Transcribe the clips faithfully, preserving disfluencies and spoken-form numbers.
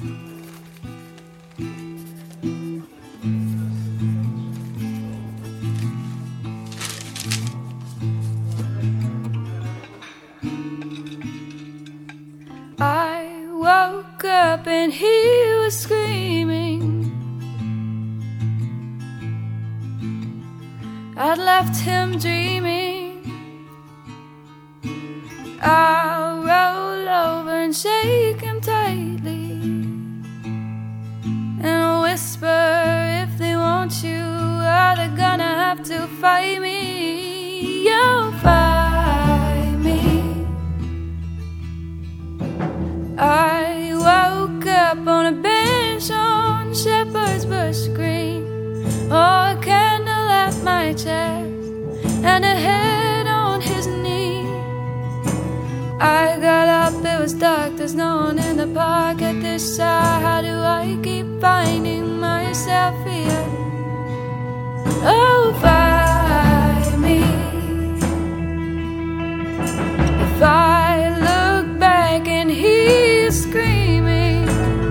I woke up and he was screaming. I'd left him dreaming. I'll roll over and shake him tightly and whisper, if they want you, are they gonna have to fight me? You'll fight me. I woke up on a bench on Shepherd's Bush Green, oh, a candle at my chest and a head on his knee. I got up, it was dark, there's no one in the park at this hour. How do I keep finding myself here? Oh, fight me. If I look back and he's screaming,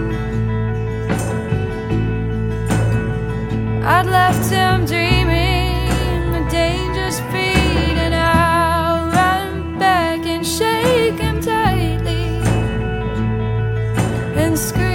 I'd left him dreaming a dangerous feat, and I'll run back and shake him tightly and scream.